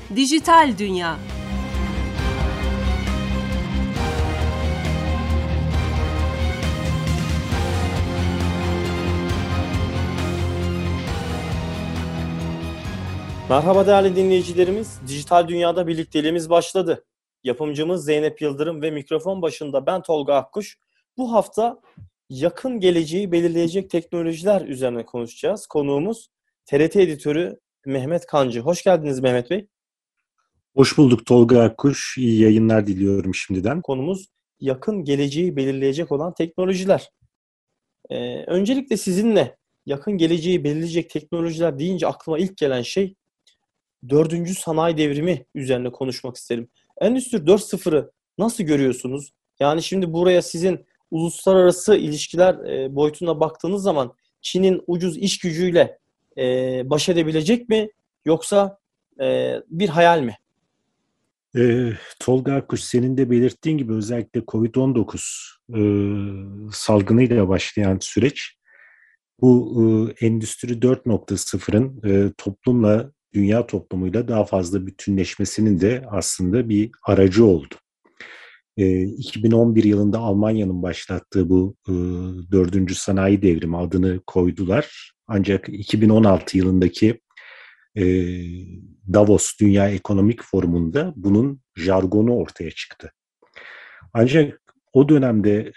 Dijital Dünya. Merhaba değerli dinleyicilerimiz. Dijital Dünya'da birlikteliğimiz başladı. Yapımcımız Zeynep Yıldırım ve mikrofon başında ben Tolga Akkuş. Bu hafta yakın geleceği belirleyecek teknolojiler üzerine konuşacağız. Konuğumuz TRT editörü Mehmet Kancı. Hoş geldiniz Mehmet Bey. Hoş bulduk Tolga Akkuş. İyi yayınlar diliyorum şimdiden. Konumuz yakın geleceği belirleyecek olan teknolojiler. Öncelikle sizinle yakın geleceği belirleyecek teknolojiler deyince aklıma ilk gelen şey Dördüncü sanayi devrimi üzerine konuşmak isterim. Endüstri 4.0'ı nasıl görüyorsunuz? Yani şimdi buraya sizin uluslararası ilişkiler boyutuna baktığınız zaman Çin'in ucuz iş gücüyle baş edebilecek mi? Yoksa bir hayal mi? Tolga Akkuş, senin de belirttiğin gibi özellikle COVID-19 salgınıyla başlayan süreç bu Endüstri 4.0'ın toplumla, dünya toplumuyla daha fazla bütünleşmesinin de aslında bir aracı oldu. 2011 yılında Almanya'nın başlattığı bu dördüncü sanayi devrimi adını koydular. Ancak 2016 yılındaki Davos Dünya Ekonomik Forumu'nda bunun jargonu ortaya çıktı. Ancak o dönemde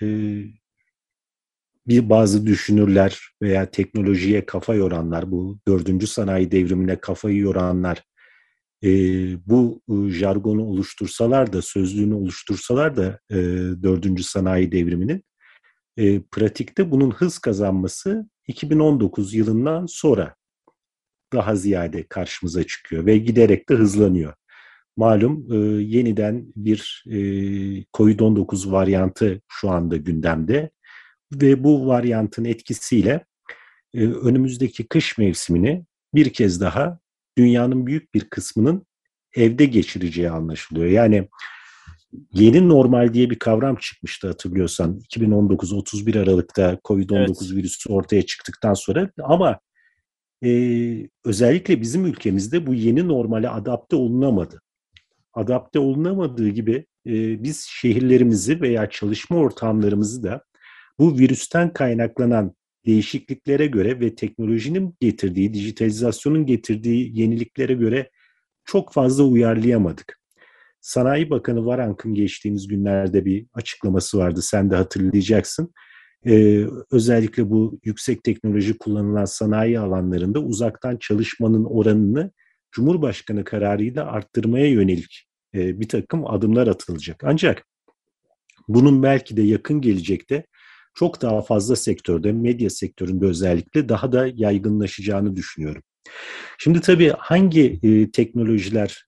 bazı düşünürler veya teknolojiye kafa yoranlar, bu dördüncü sanayi devrimine kafayı yoranlar bu jargonu oluştursalar da, sözlüğünü oluştursalar da dördüncü sanayi devriminin pratikte bunun hız kazanması 2019 yılından sonra daha ziyade karşımıza çıkıyor ve giderek de hızlanıyor. Malum yeniden bir COVID-19 varyantı şu anda gündemde ve bu varyantın etkisiyle önümüzdeki kış mevsimini bir kez daha dünyanın büyük bir kısmının evde geçireceği anlaşılıyor. Yani yeni normal diye bir kavram çıkmıştı hatırlıyorsan 2019 31 Aralık'ta COVID-19 Evet. virüsü ortaya çıktıktan sonra, ama özellikle bizim ülkemizde bu yeni normale adapte olunamadı. Adapte olunamadığı gibi biz şehirlerimizi veya çalışma ortamlarımızı da bu virüsten kaynaklanan değişikliklere göre ve teknolojinin getirdiği, dijitalizasyonun getirdiği yeniliklere göre çok fazla uyarlayamadık. Sanayi Bakanı Varank'ın geçtiğimiz günlerde bir açıklaması vardı, sen de hatırlayacaksın. Özellikle bu yüksek teknoloji kullanılan sanayi alanlarında uzaktan çalışmanın oranını Cumhurbaşkanı kararıyla arttırmaya yönelik bir takım adımlar atılacak. Ancak bunun belki de yakın gelecekte çok daha fazla sektörde, medya sektöründe özellikle daha da yaygınlaşacağını düşünüyorum. Şimdi tabii hangi teknolojiler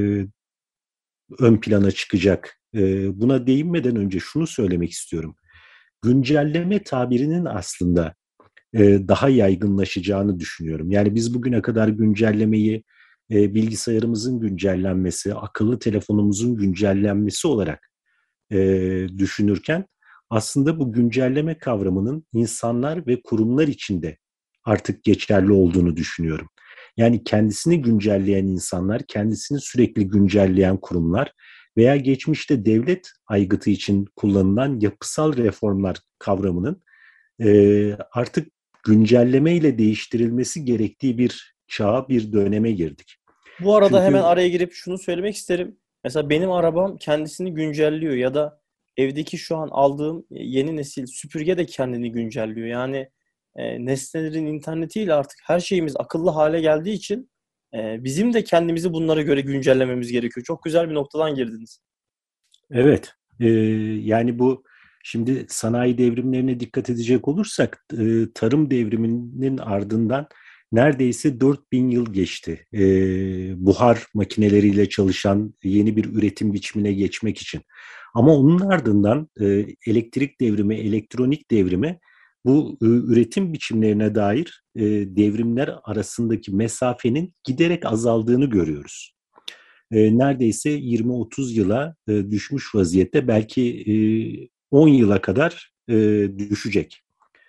ön plana çıkacak? Buna değinmeden önce şunu söylemek istiyorum. Güncelleme tabirinin aslında daha yaygınlaşacağını düşünüyorum. Yani biz bugüne kadar güncellemeyi bilgisayarımızın güncellenmesi, akıllı telefonumuzun güncellenmesi olarak düşünürken aslında bu güncelleme kavramının insanlar ve kurumlar içinde artık geçerli olduğunu düşünüyorum. Yani kendisini güncelleyen insanlar, kendisini sürekli güncelleyen kurumlar veya geçmişte devlet aygıtı için kullanılan yapısal reformlar kavramının artık güncelleme ile değiştirilmesi gerektiği bir çağa, bir döneme girdik. Bu arada hemen Çünkü araya girip şunu söylemek isterim. Mesela benim arabam kendisini güncelliyor ya da evdeki şu an aldığım yeni nesil süpürge de kendini güncelliyor. Yani nesnelerin internetiyle artık her şeyimiz akıllı hale geldiği için bizim de kendimizi bunlara göre güncellememiz gerekiyor. Çok güzel bir noktadan girdiniz. evet, yani bu şimdi sanayi devrimlerine dikkat edecek olursak tarım devriminin ardından neredeyse 4000 yıl geçti. Buhar makineleriyle çalışan yeni bir üretim biçimine geçmek için. Ama onun ardından elektrik devrimi, elektronik devrimi bu üretim biçimlerine dair devrimler arasındaki mesafenin giderek azaldığını görüyoruz. Neredeyse 20-30 yıla düşmüş vaziyette, belki 10 yıla kadar düşecek.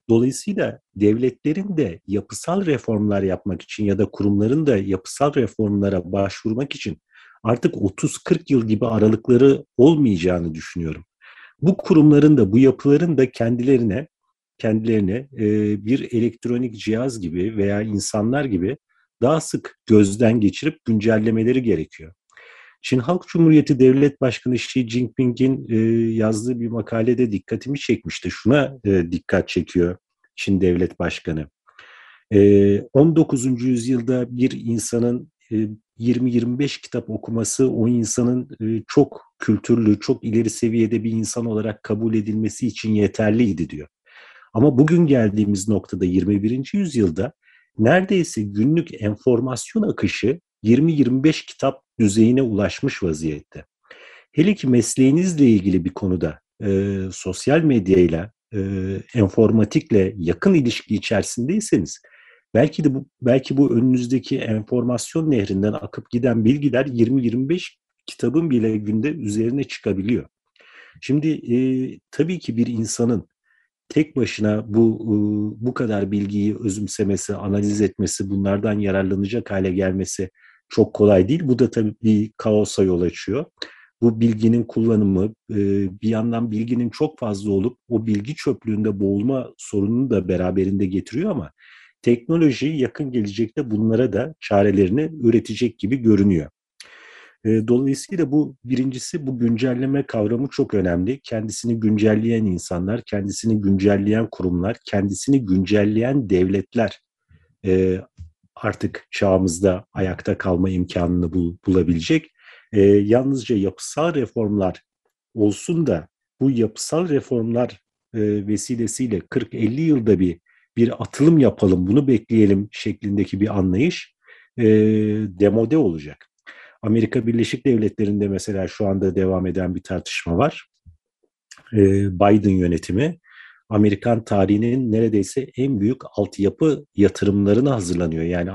Dolayısıyla devletlerin de yapısal reformlar yapmak için ya da kurumların da yapısal reformlara başvurmak için artık 30-40 yıl gibi aralıkları olmayacağını düşünüyorum. Bu kurumların da bu yapıların da kendilerine bir elektronik cihaz gibi veya insanlar gibi daha sık gözden geçirip güncellemeleri gerekiyor. Çin Halk Cumhuriyeti Devlet Başkanı Xi Jinping'in yazdığı bir makalede dikkatimi çekmişti. Şuna dikkat çekiyor Çin Devlet Başkanı. 19. yüzyılda bir insanın 20-25 kitap okuması o insanın çok kültürlü, çok ileri seviyede bir insan olarak kabul edilmesi için yeterliydi diyor. Ama bugün geldiğimiz noktada 21. yüzyılda neredeyse günlük enformasyon akışı 20-25 kitap düzeyine ulaşmış vaziyette. Hele ki mesleğinizle ilgili bir konuda sosyal medyayla, enformatikle yakın ilişki içerisindeyseniz belki bu önünüzdeki enformasyon nehrinden akıp giden bilgiler 20-25 kitabın bile günde üzerine çıkabiliyor. Şimdi tabii ki bir insanın tek başına bu kadar bilgiyi özümsemesi, analiz etmesi, bunlardan yararlanacak hale gelmesi çok kolay değil. Bu da tabii bir kaosa yol açıyor. Bu bilginin kullanımı bir yandan bilginin çok fazla olup o bilgi çöplüğünde boğulma sorununu da beraberinde getiriyor ama teknoloji yakın gelecekte bunlara da çarelerini üretecek gibi görünüyor. Dolayısıyla birincisi bu güncelleme kavramı çok önemli. Kendisini güncelleyen insanlar, kendisini güncelleyen kurumlar, kendisini güncelleyen devletler artık çağımızda ayakta kalma imkanını bulabilecek. Yalnızca yapısal reformlar olsun da bu yapısal reformlar vesilesiyle 40-50 yılda bir atılım yapalım, bunu bekleyelim şeklindeki bir anlayış demode olacak. Amerika Birleşik Devletleri'nde mesela şu anda devam eden bir tartışma var. Biden yönetimi Amerikan tarihinin neredeyse en büyük altyapı yatırımlarına hazırlanıyor. Yani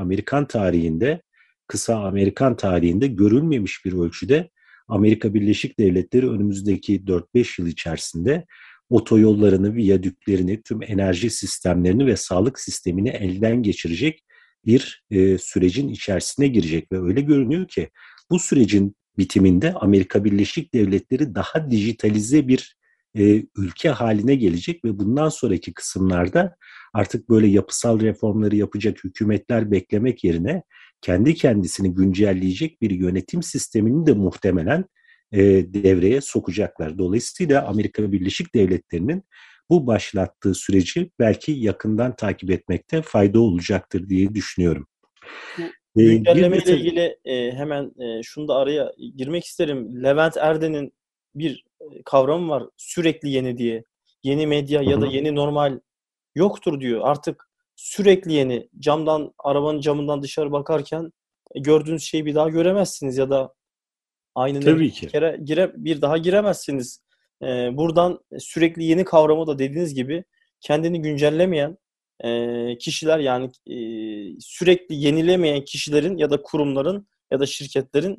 kısa Amerikan tarihinde görülmemiş bir ölçüde Amerika Birleşik Devletleri önümüzdeki 4-5 yıl içerisinde otoyollarını, viyadüklerini, tüm enerji sistemlerini ve sağlık sistemini elden geçirecek bir sürecin içerisine girecek ve öyle görünüyor ki bu sürecin bitiminde Amerika Birleşik Devletleri daha dijitalize bir ülke haline gelecek ve bundan sonraki kısımlarda artık böyle yapısal reformları yapacak hükümetler beklemek yerine kendi kendisini güncelleyecek bir yönetim sistemini de muhtemelen devreye sokacaklar. Dolayısıyla Amerika Birleşik Devletleri'nin bu başlattığı süreci belki yakından takip etmekte fayda olacaktır diye düşünüyorum. Bu Bir güncelleme de ile ilgili hemen şunu da araya girmek isterim. Levent Erden'in bir kavramı var. Sürekli yeni diye. Yeni medya ya da yeni normal yoktur diyor. Artık sürekli yeni. Arabanın camından dışarı bakarken gördüğünüz şeyi bir daha göremezsiniz ya da aynı nehre tabii ki. bir daha giremezsiniz. Buradan sürekli yeni kavramı da dediğiniz gibi kendini güncellemeyen kişiler, yani sürekli yenilemeyen kişilerin ya da kurumların ya da şirketlerin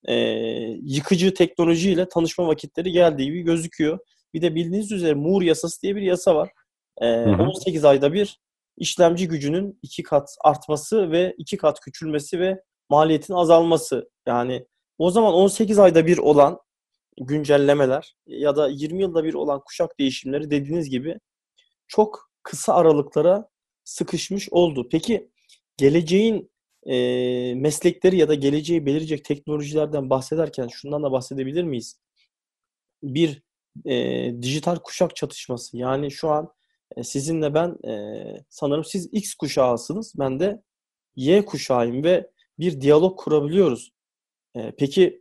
yıkıcı teknolojiyle tanışma vakitleri geldiği gibi gözüküyor. Bir de bildiğiniz üzere Moore yasası diye bir yasa var. Hı hı. 18 ayda bir işlemci gücünün 2 kat artması ve 2 kat küçülmesi ve maliyetin azalması. Yani o zaman 18 ayda bir olan güncellemeler ya da 20 yılda bir olan kuşak değişimleri dediğiniz gibi çok kısa aralıklara sıkışmış oldu. Peki geleceğin meslekleri ya da geleceği belirleyecek teknolojilerden bahsederken şundan da bahsedebilir miyiz? Bir dijital kuşak çatışması. Yani şu an sizinle ben sanırım siz X kuşağısınız, ben de Y kuşağıyım ve bir diyalog kurabiliyoruz. Peki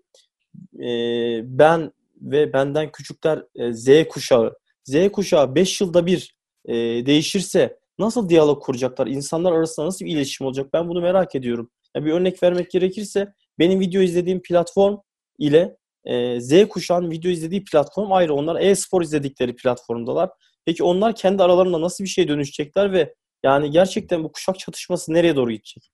ben ve benden küçükler Z kuşağı. Z kuşağı 5 yılda bir değişirse nasıl diyalog kuracaklar? İnsanlar arasında nasıl bir iletişim olacak? Ben bunu merak ediyorum. Ya bir örnek vermek gerekirse benim video izlediğim platform ile Z kuşağının video izlediği platform ayrı. Onlar e-spor izledikleri platformdalar. Peki onlar kendi aralarında nasıl bir şeye dönüşecekler ve yani gerçekten bu kuşak çatışması nereye doğru gidecek?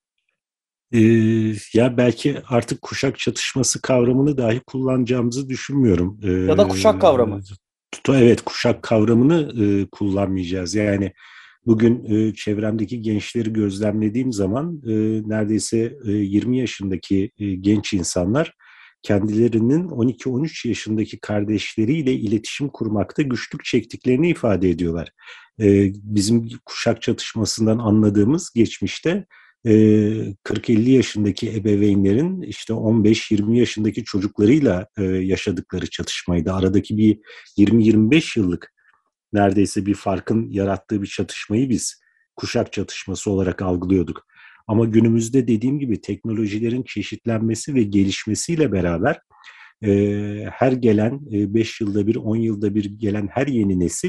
Ya belki artık kuşak çatışması kavramını dahi kullanacağımızı düşünmüyorum. Ya da kuşak kavramı. Evet, kuşak kavramını kullanmayacağız. Yani Bugün çevremdeki gençleri gözlemlediğim zaman neredeyse 20 yaşındaki genç insanlar kendilerinin 12-13 yaşındaki kardeşleriyle iletişim kurmakta güçlük çektiklerini ifade ediyorlar. Bizim kuşak çatışmasından anladığımız geçmişte 40-50 yaşındaki ebeveynlerin işte 15-20 yaşındaki çocuklarıyla yaşadıkları çatışmaydı. Aradaki bir 20-25 yıllık neredeyse bir farkın yarattığı bir çatışmayı biz kuşak çatışması olarak algılıyorduk. Ama günümüzde dediğim gibi teknolojilerin çeşitlenmesi ve gelişmesiyle beraber her gelen 5 yılda bir, 10 yılda bir gelen her yeni nesil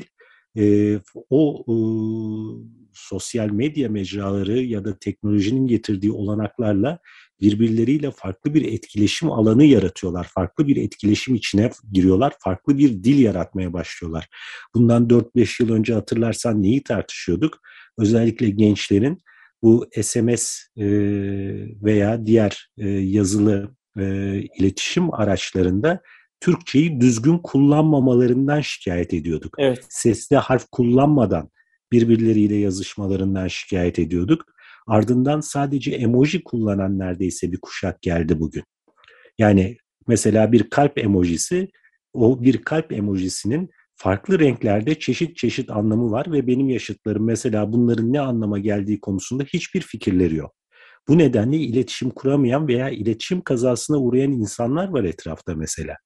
o sosyal medya mecraları ya da teknolojinin getirdiği olanaklarla birbirleriyle farklı bir etkileşim alanı yaratıyorlar. Farklı bir etkileşim içine giriyorlar. Farklı bir dil yaratmaya başlıyorlar. Bundan 4-5 yıl önce hatırlarsan neyi tartışıyorduk? Özellikle gençlerin bu SMS veya diğer yazılı iletişim araçlarında Türkçeyi düzgün kullanmamalarından şikayet ediyorduk. Evet. Sesli harf kullanmadan birbirleriyle yazışmalarından şikayet ediyorduk. Ardından sadece emoji kullanan neredeyse bir kuşak geldi bugün. Yani mesela bir kalp emojisi, o bir kalp emojisinin farklı renklerde çeşit çeşit anlamı var ve benim yaşıtlarım mesela bunların ne anlama geldiği konusunda hiçbir fikirleri yok. Bu nedenle iletişim kuramayan veya iletişim kazasına uğrayan insanlar var etrafta mesela.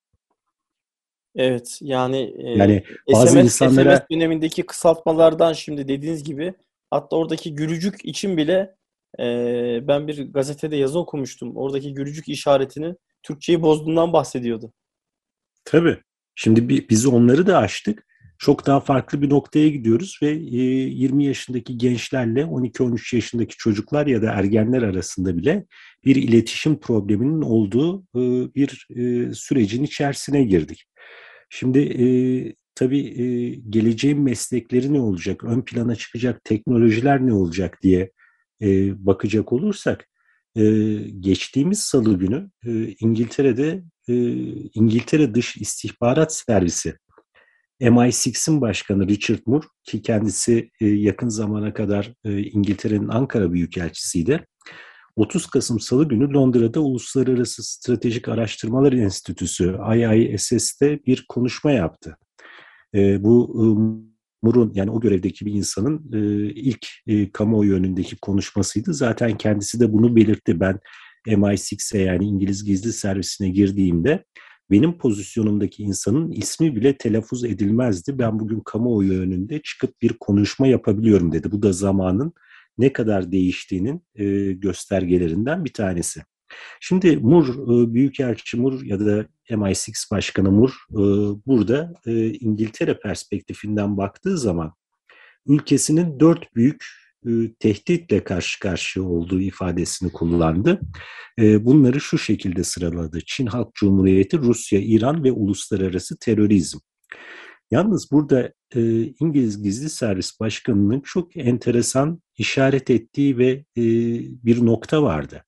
Evet, yani Yani bazı SMS insanlara dönemindeki kısaltmalardan şimdi dediğiniz gibi, hatta oradaki gülücük için bile ben bir gazetede yazı okumuştum. Oradaki gülücük işaretinin Türkçeyi bozduğundan bahsediyordu. tabii şimdi biz onları da aştık. Çok daha farklı bir noktaya gidiyoruz ve 20 yaşındaki gençlerle 12-13 yaşındaki çocuklar ya da ergenler arasında bile bir iletişim probleminin olduğu bir sürecin içerisine girdik. Şimdi tabii geleceğin meslekleri ne olacak, ön plana çıkacak teknolojiler ne olacak diye bakacak olursak, geçtiğimiz Salı günü İngiltere'de İngiltere Dış İstihbarat Servisi MI6'in başkanı Richard Moore ki kendisi yakın zamana kadar İngiltere'nin Ankara Büyükelçisiydi. 30 Kasım Salı günü Londra'da Uluslararası Stratejik Araştırmalar Enstitüsü IISS'te bir konuşma yaptı. Bu Moore'un yani o görevdeki bir insanın ilk kamuoyu önündeki konuşmasıydı. Zaten kendisi de bunu belirtti. Ben MI6'e yani İngiliz Gizli Servisi'ne girdiğimde benim pozisyonumdaki insanın ismi bile telaffuz edilmezdi. Ben bugün kamuoyu önünde çıkıp bir konuşma yapabiliyorum dedi. Bu da zamanın ne kadar değiştiğinin göstergelerinden bir tanesi. Şimdi Moore, Büyükelçi Moore ya da MI6 Başkanı Moore burada İngiltere perspektifinden baktığı zaman ülkesinin 4 büyük tehditle karşı karşıya olduğu ifadesini kullandı. Bunları şu şekilde sıraladı: Çin Halk Cumhuriyeti, Rusya, İran ve uluslararası terörizm. Yalnız burada İngiliz Gizli Servis Başkanı'nın çok enteresan işaret ettiği ve bir nokta vardı.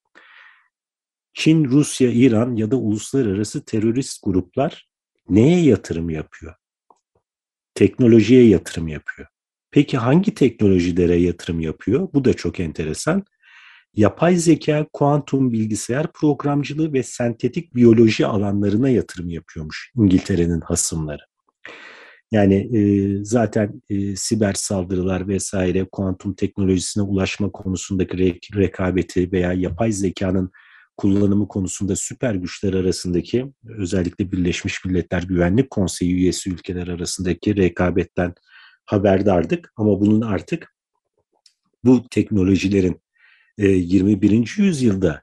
Çin, Rusya, İran ya da uluslararası terörist gruplar neye yatırım yapıyor? Teknolojiye yatırım yapıyor. Peki hangi teknolojilere yatırım yapıyor? Bu da çok enteresan. Yapay zeka, kuantum bilgisayar programcılığı ve sentetik biyoloji alanlarına yatırım yapıyormuş İngiltere'nin hasımları. Yani zaten siber saldırılar vesaire, kuantum teknolojisine ulaşma konusundaki rekabeti veya yapay zekanın kullanımı konusunda süper güçler arasındaki, özellikle Birleşmiş Milletler Güvenlik Konseyi üyesi ülkeler arasındaki rekabetten haberdardık. Ama bunun artık bu teknolojilerin 21. yüzyılda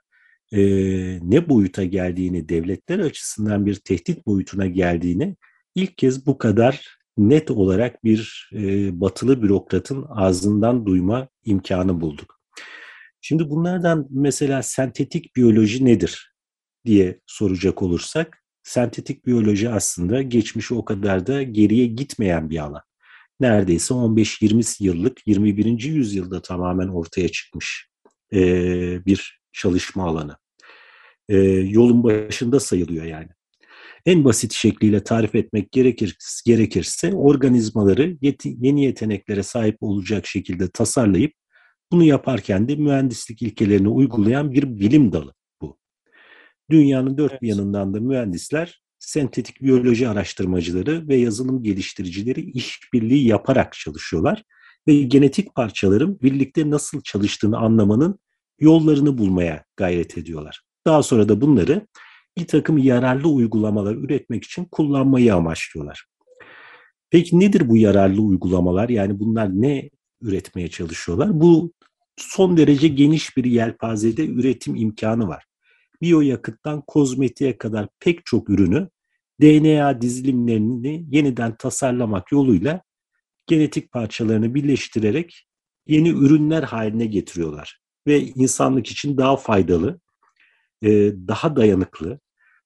ne boyuta geldiğini, devletler açısından bir tehdit boyutuna geldiğini ilk kez bu kadar net olarak bir batılı bürokratın ağzından duyma imkanı bulduk. Şimdi bunlardan mesela sentetik biyoloji nedir diye soracak olursak, sentetik biyoloji aslında geçmişi o kadar da geriye gitmeyen bir alan. Neredeyse 15-20 yıllık 21. yüzyılda tamamen ortaya çıkmış bir çalışma alanı. Yolun başında sayılıyor yani. En basit şekliyle tarif etmek gerekirse organizmaları yeni yeteneklere sahip olacak şekilde tasarlayıp bunu yaparken de mühendislik ilkelerini uygulayan bir bilim dalı bu. Dünyanın dört bir Evet. yanından da mühendisler, sentetik biyoloji araştırmacıları ve yazılım geliştiricileri işbirliği yaparak çalışıyorlar ve genetik parçaların birlikte nasıl çalıştığını anlamanın yollarını bulmaya gayret ediyorlar. Daha sonra da bunları bir takım yararlı uygulamalar üretmek için kullanmayı amaçlıyorlar. Peki nedir bu yararlı uygulamalar? Yani bunlar ne üretmeye çalışıyorlar? Bu son derece geniş bir yelpazede üretim imkanı var. Biyoyakıttan kozmetiğe kadar pek çok ürünü DNA dizilimlerini yeniden tasarlamak yoluyla genetik parçalarını birleştirerek yeni ürünler haline getiriyorlar. Ve insanlık için daha faydalı, daha dayanıklı,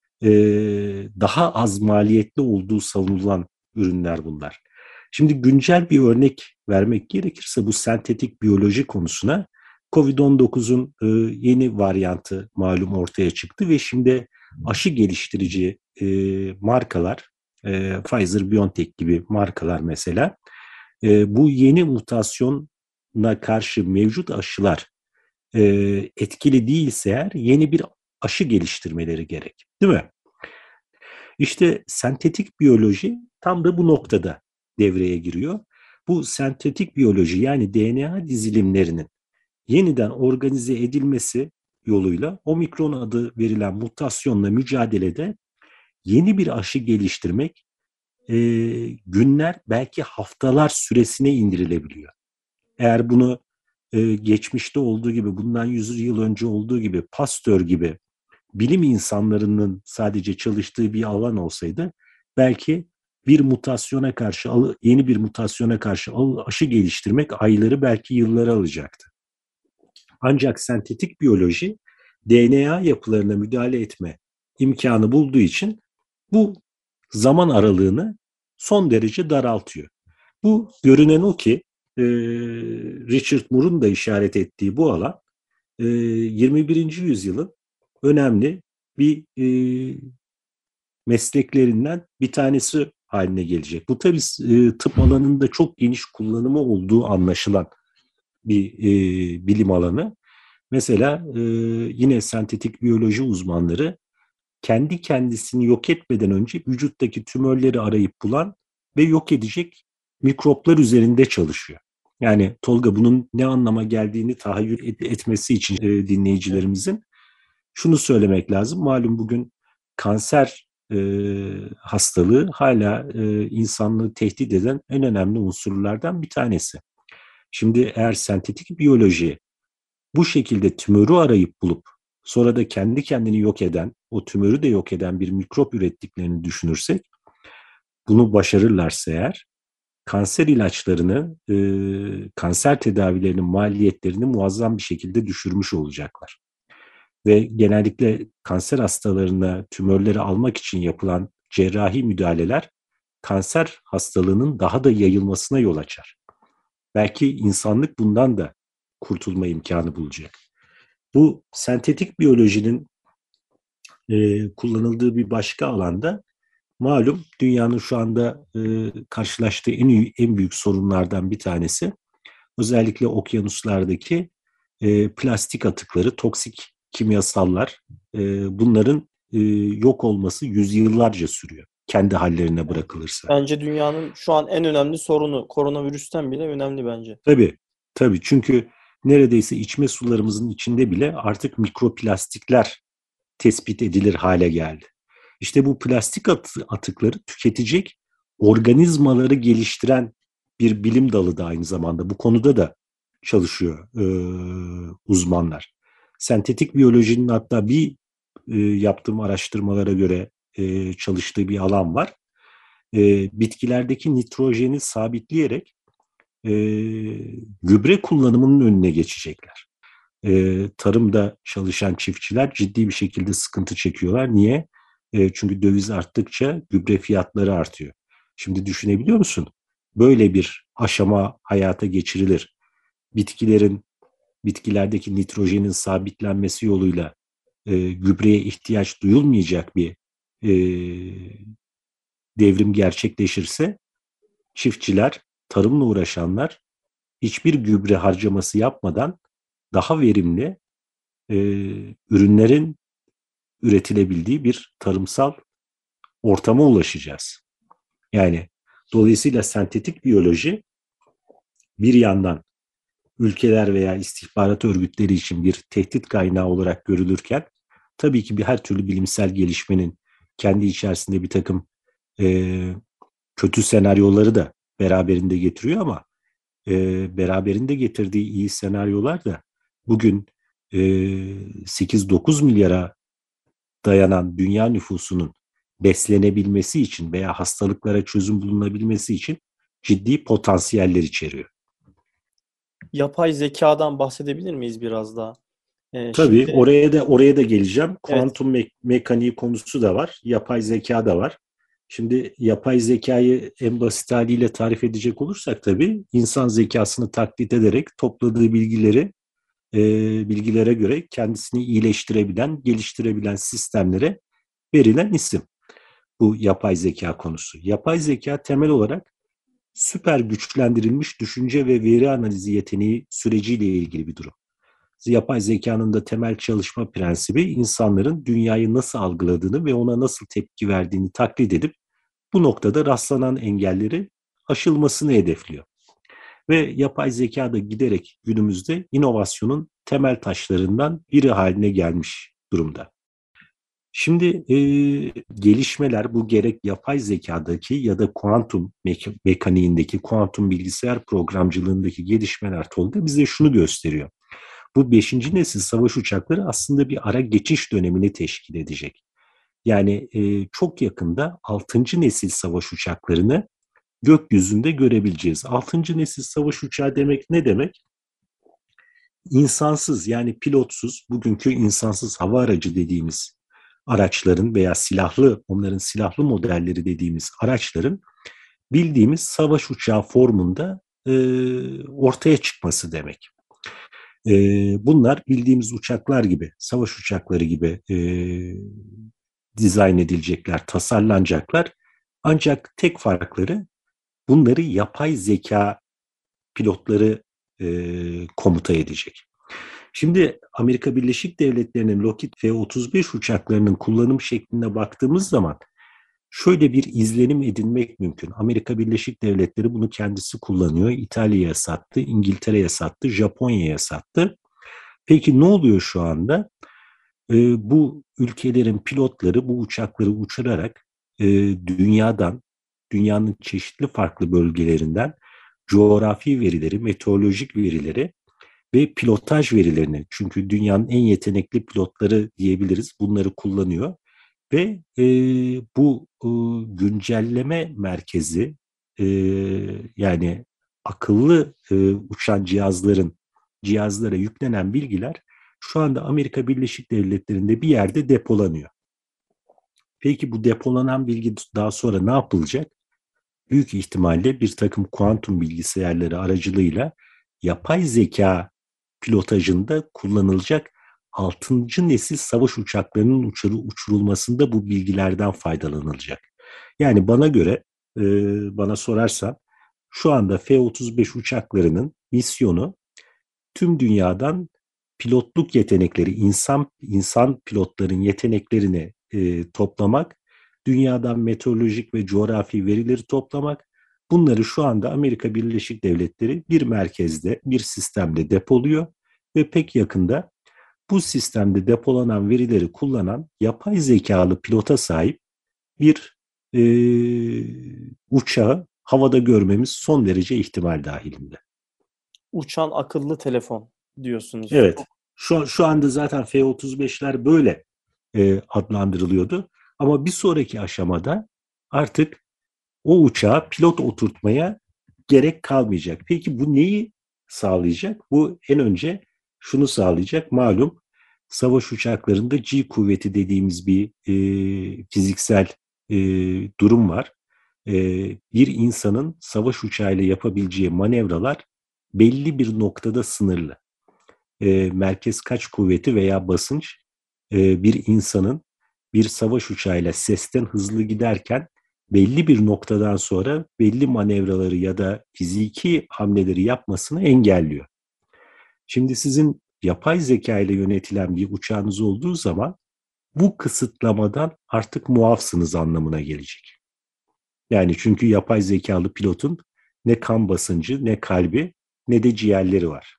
daha az maliyetli olduğu savunulan ürünler bunlar. Şimdi güncel bir örnek vermek gerekirse bu sentetik biyoloji konusuna COVID-19'un yeni varyantı malum ortaya çıktı ve şimdi aşı geliştirici markalar, Pfizer-BioNTech gibi markalar mesela bu yeni mutasyona karşı mevcut aşılar etkili değilse eğer yeni bir aşı geliştirmeleri gerek, değil mi? İşte sentetik biyoloji tam da bu noktada devreye giriyor. Bu sentetik biyoloji yani DNA dizilimlerinin yeniden organize edilmesi yoluyla omikron adı verilen mutasyonla mücadelede yeni bir aşı geliştirmek günler belki haftalar süresine indirilebiliyor. Eğer bunu geçmişte olduğu gibi bundan 100 yıl önce olduğu gibi Pasteur gibi bilim insanlarının sadece çalıştığı bir alan olsaydı belki bir mutasyona karşı yeni bir mutasyona karşı aşı geliştirmek ayları belki yılları alacaktı. Ancak sentetik biyoloji DNA yapılarına müdahale etme imkanı bulduğu için bu zaman aralığını son derece daraltıyor. Bu görünen o ki Richard Moore'un da işaret ettiği bu alan 21. yüzyılın önemli bir mesleklerinden bir tanesi haline gelecek. Bu tabii tıp alanında çok geniş kullanımı olduğu anlaşılan bir bilim alanı. Mesela yine sentetik biyoloji uzmanları kendi kendisini yok etmeden önce vücuttaki tümörleri arayıp bulan ve yok edecek mikroplar üzerinde çalışıyor. Yani Tolga bunun ne anlama geldiğini tahayyül etmesi için dinleyicilerimizin şunu söylemek lazım. Malum bugün kanser hastalığı hala insanlığı tehdit eden en önemli unsurlardan bir tanesi. Şimdi eğer sentetik biyoloji bu şekilde tümörü arayıp bulup sonra da kendi kendini yok eden, o tümörü de yok eden bir mikrop ürettiklerini düşünürsek, bunu başarırlarsa eğer kanser ilaçlarını, kanser tedavilerinin maliyetlerini muazzam bir şekilde düşürmüş olacaklar. Ve genellikle kanser hastalarına tümörleri almak için yapılan cerrahi müdahaleler kanser hastalığının daha da yayılmasına yol açar. Belki insanlık bundan da kurtulma imkanı bulacak. Bu sentetik biyolojinin kullanıldığı bir başka alanda malum dünyanın şu anda karşılaştığı en büyük sorunlardan bir tanesi özellikle okyanuslardaki plastik atıkları, toksik kimyasallar bunların yok olması yüzyıllarca sürüyor. Kendi hallerine bırakılırsa. Bence dünyanın şu an en önemli sorunu koronavirüsten bile önemli bence. Tabii çünkü neredeyse içme sularımızın içinde bile artık mikroplastikler tespit edilir hale geldi. İşte bu plastik atıkları tüketecek organizmaları geliştiren bir bilim dalı da aynı zamanda. Bu konuda da çalışıyor uzmanlar. Sentetik biyolojinin hatta yaptığım araştırmalara göre çalıştığı bir alan var. Bitkilerdeki nitrojeni sabitleyerek gübre kullanımının önüne geçecekler. Tarımda çalışan çiftçiler ciddi bir şekilde sıkıntı çekiyorlar. Niye? Çünkü döviz arttıkça gübre fiyatları artıyor. Şimdi düşünebiliyor musun? Böyle bir aşama hayata geçirilir. Bitkilerdeki nitrojenin sabitlenmesi yoluyla gübreye ihtiyaç duyulmayacak bir e, devrim gerçekleşirse çiftçiler, tarımla uğraşanlar hiçbir gübre harcaması yapmadan daha verimli e, ürünlerin üretilebildiği bir tarımsal ortama ulaşacağız. Yani dolayısıyla sentetik biyoloji bir yandan ülkeler veya istihbarat örgütleri için bir tehdit kaynağı olarak görülürken tabii ki her türlü bilimsel gelişmenin kendi içerisinde bir takım e, kötü senaryoları da beraberinde getiriyor ama beraberinde getirdiği iyi senaryolar da bugün 8-9 milyara dayanan dünya nüfusunun beslenebilmesi için veya hastalıklara çözüm bulunabilmesi için ciddi potansiyeller içeriyor. Yapay zekadan bahsedebilir miyiz biraz daha? Tabii Şimdi oraya da geleceğim. evet, Kuantum mekaniği konusu da var. Yapay zeka da var. Şimdi yapay zekayı en basit haliyle tarif edecek olursak tabii insan zekasını taklit ederek topladığı bilgilere göre kendisini iyileştirebilen, geliştirebilen sistemlere verilen isim. Bu yapay zeka konusu. Yapay zeka temel olarak süper güçlendirilmiş düşünce ve veri analizi yeteneği süreciyle ilgili bir durum. Yapay zekanın da temel çalışma prensibi insanların dünyayı nasıl algıladığını ve ona nasıl tepki verdiğini taklit edip bu noktada rastlanan engelleri aşılmasını hedefliyor. Ve yapay zeka da giderek günümüzde inovasyonun temel taşlarından biri haline gelmiş durumda. Şimdi gelişmeler bu gerek yapay zekadaki ya da kuantum mekaniğindeki, kuantum bilgisayar programcılığındaki gelişmeler Tolga bize şunu gösteriyor. Bu 5. nesil savaş uçakları aslında bir ara geçiş dönemini teşkil edecek. Yani çok yakında 6. nesil savaş uçaklarını gökyüzünde görebileceğiz. 6. nesil savaş uçağı demek ne demek? İnsansız yani pilotsuz, bugünkü insansız hava aracı dediğimiz araçların veya onların silahlı modelleri dediğimiz araçların bildiğimiz savaş uçağı formunda ortaya çıkması demek. Bunlar bildiğimiz uçaklar gibi, savaş uçakları gibi dizayn edilecekler, tasarlanacaklar. Ancak tek farkları bunları yapay zeka pilotları komuta edecek. Şimdi Amerika Birleşik Devletleri'nin Lockheed F-35 uçaklarının kullanım şekline baktığımız zaman şöyle bir izlenim edinmek mümkün. Amerika Birleşik Devletleri bunu kendisi kullanıyor. İtalya'ya sattı, İngiltere'ye sattı, Japonya'ya sattı. Peki ne oluyor şu anda? Bu ülkelerin pilotları bu uçakları uçurarak dünyanın çeşitli farklı bölgelerinden coğrafi verileri, meteorolojik verileri ve pilotaj verilerini, çünkü dünyanın en yetenekli pilotları diyebiliriz, bunları kullanıyor. Ve bu güncelleme merkezi yani akıllı uçan cihazlara yüklenen bilgiler şu anda Amerika Birleşik Devletleri'nde bir yerde depolanıyor. Peki bu depolanan bilgi daha sonra ne yapılacak? Büyük ihtimalle bir takım kuantum bilgisayarları aracılığıyla yapay zeka pilotajında kullanılacak 6. nesil savaş uçaklarının uçurulmasında bu bilgilerden faydalanılacak. Yani bana göre, bana sorarsan şu anda F-35 uçaklarının misyonu tüm dünyadan pilotluk yetenekleri, insan pilotların yeteneklerini toplamak, dünyadan meteorolojik ve coğrafi verileri toplamak. Bunları şu anda Amerika Birleşik Devletleri bir merkezde, bir sistemde depoluyor ve pek yakında bu sistemde depolanan verileri kullanan yapay zekalı pilota sahip bir e, uçağı havada görmemiz son derece ihtimal dahilinde. uçan akıllı telefon diyorsunuz. Evet. Şu anda zaten F-35'ler böyle adlandırılıyordu. Ama bir sonraki aşamada artık o uçağa pilot oturtmaya gerek kalmayacak. Peki bu neyi sağlayacak? Bu en önce şunu sağlayacak. Malum savaş uçaklarında G kuvveti dediğimiz bir fiziksel e, durum var. E, Bir insanın savaş uçağıyla yapabileceği manevralar belli bir noktada sınırlı. Merkez kaç kuvveti veya basınç bir insanın bir savaş uçağıyla sesten hızlı giderken belli bir noktadan sonra belli manevraları ya da fiziki hamleleri yapmasını engelliyor. Şimdi sizin yapay zeka ile yönetilen bir uçağınız olduğu zaman bu kısıtlamadan artık muafsınız anlamına gelecek. Yani çünkü yapay zekalı pilotun ne kan basıncı, ne kalbi, ne de ciğerleri var.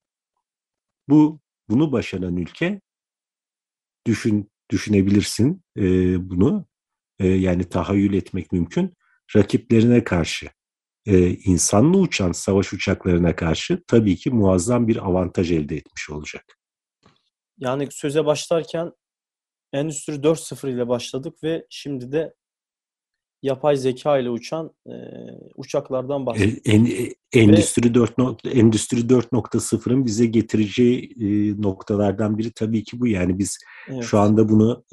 Bunu başaran ülke düşünebilirsin bunu. Yani tahayyül etmek mümkün. Rakiplerine karşı, insanlı uçan savaş uçaklarına karşı tabii ki muazzam bir avantaj elde etmiş olacak. Yani söze başlarken Endüstri 4.0 ile başladık ve şimdi de yapay zeka ile uçan uçaklardan bahsediyoruz. Endüstri 4.0'ın bize getireceği noktalardan biri tabii ki bu. Yani biz şu Evet. anda bunu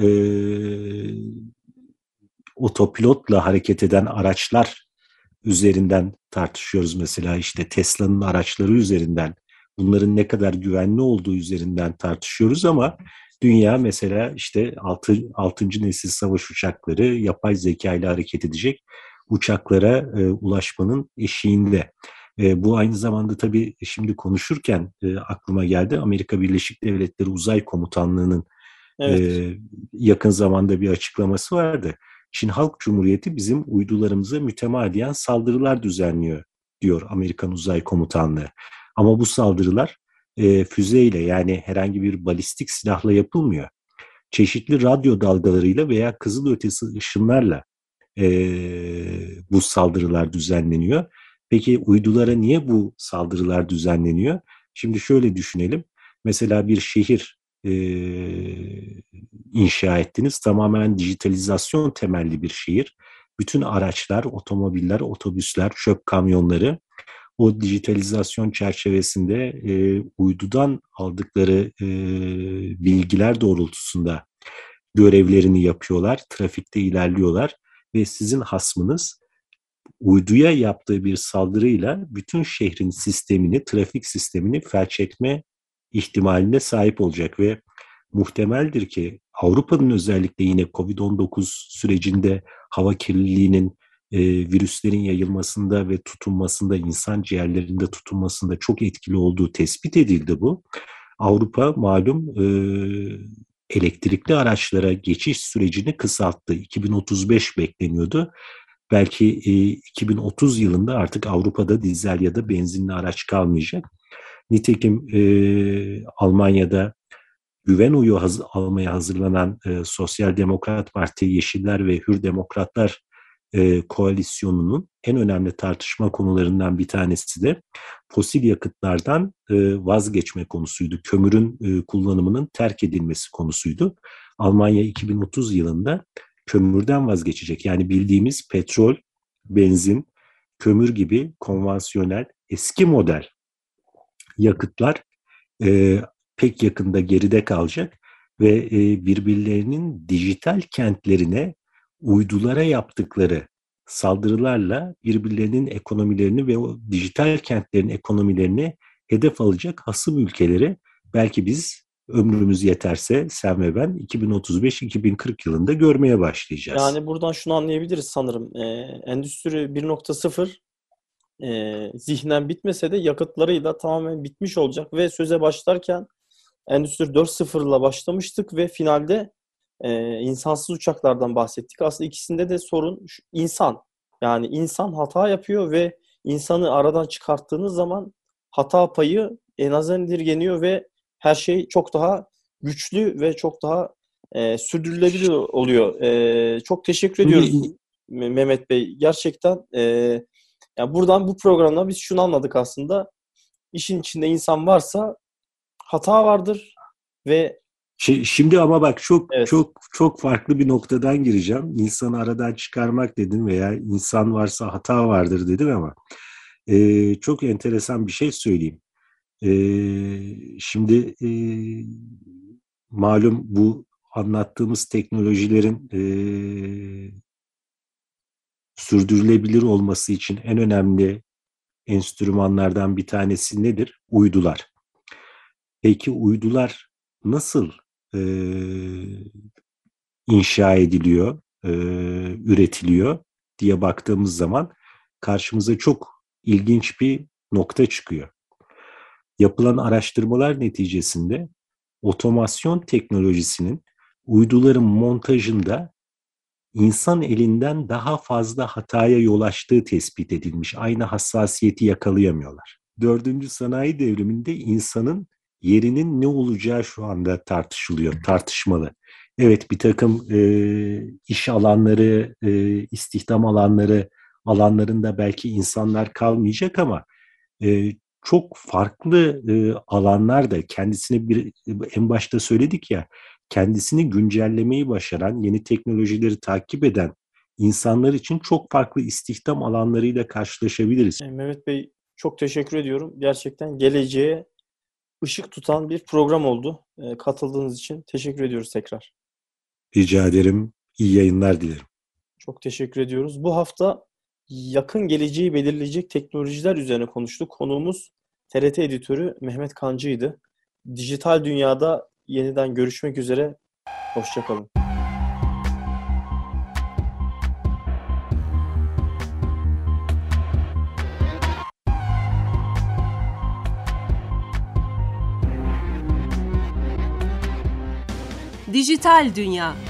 otopilotla hareket eden araçlar üzerinden tartışıyoruz. Mesela işte Tesla'nın araçları üzerinden, bunların ne kadar güvenli olduğu üzerinden tartışıyoruz ama dünya mesela işte 6. nesil savaş uçakları yapay zeka ile hareket edecek uçaklara ulaşmanın eşiğinde. Bu aynı zamanda tabii şimdi konuşurken aklıma geldi. Amerika Birleşik Devletleri Uzay Komutanlığı'nın Evet. yakın zamanda bir açıklaması vardı. Çin Halk Cumhuriyeti bizim uydularımıza mütemadiyen saldırılar düzenliyor diyor Amerikan Uzay Komutanlığı. Ama bu saldırılar füzeyle, yani herhangi bir balistik silahla yapılmıyor. Çeşitli radyo dalgalarıyla veya kızılötesi ışınlarla bu saldırılar düzenleniyor. Peki uydulara niye bu saldırılar düzenleniyor? Şimdi şöyle düşünelim. Mesela bir şehir inşa ettiniz. Tamamen dijitalizasyon temelli bir şehir. Bütün araçlar, otomobiller, otobüsler, çöp kamyonları o dijitalizasyon çerçevesinde uydudan aldıkları bilgiler doğrultusunda görevlerini yapıyorlar, trafikte ilerliyorlar ve sizin hasmınız uyduya yaptığı bir saldırıyla bütün şehrin sistemini, trafik sistemini felç etme ihtimaline sahip olacak ve muhtemeldir ki Avrupa'nın özellikle yine Covid-19 sürecinde hava kirliliğinin virüslerin yayılmasında ve tutunmasında, insan ciğerlerinde tutunmasında çok etkili olduğu tespit edildi bu. Avrupa malum elektrikli araçlara geçiş sürecini kısalttı. 2035 bekleniyordu. Belki 2030 yılında artık Avrupa'da dizel ya da benzinli araç kalmayacak. Nitekim Almanya'da güven oyu almaya hazırlanan Sosyal Demokrat Parti, Yeşiller ve Hür Demokratlar koalisyonunun en önemli tartışma konularından bir tanesi de fosil yakıtlardan vazgeçme konusuydu. Kömürün kullanımının terk edilmesi konusuydu. Almanya 2030 yılında kömürden vazgeçecek. Yani bildiğimiz petrol, benzin, kömür gibi konvansiyonel eski model yakıtlar pek yakında geride kalacak ve birbirlerinin dijital kentlerine uydulara yaptıkları saldırılarla birbirlerinin ekonomilerini ve o dijital kentlerin ekonomilerini hedef alacak hasım ülkeleri belki biz ömrümüz yeterse sen ve ben 2035-2040 yılında görmeye başlayacağız. Yani buradan şunu anlayabiliriz sanırım. Endüstri 1.0 zihnen bitmese de yakıtlarıyla tamamen bitmiş olacak ve söze başlarken Endüstri 4.0 ile başlamıştık ve finalde insansız uçaklardan bahsettik. Aslında ikisinde de sorun insan. Yani insan hata yapıyor ve insanı aradan çıkarttığınız zaman hata payı en aza indirgeniyor ve her şey çok daha güçlü ve çok daha sürdürülebilir oluyor. Çok teşekkür ediyoruz Şimdi Mehmet Bey. Gerçekten yani buradan bu programda biz şunu anladık aslında. İşin içinde insan varsa hata vardır ve Şimdi ama bak çok evet, çok çok farklı bir noktadan gireceğim. İnsanı aradan çıkarmak dedin veya insan varsa hata vardır dedin ama çok enteresan bir şey söyleyeyim. Şimdi malum bu anlattığımız teknolojilerin sürdürülebilir olması için en önemli enstrümanlardan bir tanesi nedir? Uydular. Peki uydular nasıl e, inşa ediliyor, üretiliyor diye baktığımız zaman karşımıza çok ilginç bir nokta çıkıyor. Yapılan araştırmalar neticesinde otomasyon teknolojisinin uyduların montajında insan elinden daha fazla hataya yol açtığı tespit edilmiş. Aynı hassasiyeti yakalayamıyorlar. 4. sanayi devriminde insanın yerinin ne olacağı şu anda tartışılıyor, tartışmalı. Evet, bir takım iş alanları, istihdam alanlarında belki insanlar kalmayacak ama çok farklı alanlarda kendisini en başta söyledik ya, kendisini güncellemeyi başaran, yeni teknolojileri takip eden insanlar için çok farklı istihdam alanlarıyla karşılaşabiliriz. Mehmet Bey, çok teşekkür ediyorum. Gerçekten geleceğe ışık tutan bir program oldu. Katıldığınız için teşekkür ediyoruz tekrar. Rica ederim. İyi yayınlar dilerim. Çok teşekkür ediyoruz. Bu hafta yakın geleceği belirleyecek teknolojiler üzerine konuştuk. Konuğumuz TRT editörü Mehmet Kancı'ydı. Dijital dünyada yeniden görüşmek üzere. Hoşça kalın. Dijital Dünya.